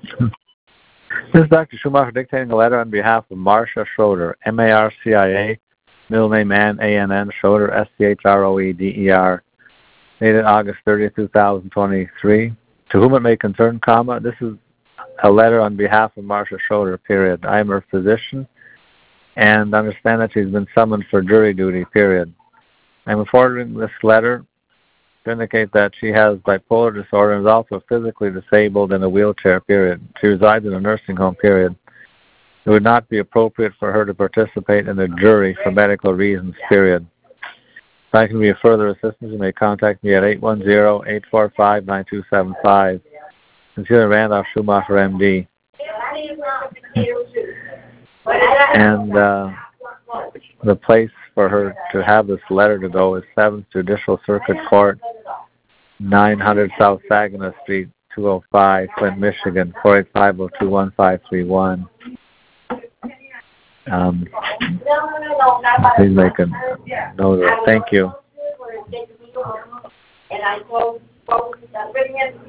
This is Dr. Schumacher dictating a letter on behalf of Marcia Schroeder, M-A-R-C-I-A, middle name Ann, A-N-N, Schroeder, S-C-H-R-O-E-D-E-R, dated August 30th, 2023. To whom it may concern, comma, this is a letter on behalf of Marcia Schroeder, period. I am her physician and understand that she's been summoned for jury duty, period. I'm forwarding this letter to indicate that she has bipolar disorder and is also physically disabled in a wheelchair, period. She resides in a nursing home, period. It would not be appropriate for her to participate in the jury for medical reasons, period. If I can be of further assistance, you may contact me at 810-845-9275. Sincerely, Randolph Schumacher, MD. And the place for her to have this letter to go is 7th Judicial Circuit Court, 900 South Saginaw Street, 205, Flint, Michigan, 485-021-531. Please make a note of it. Thank you.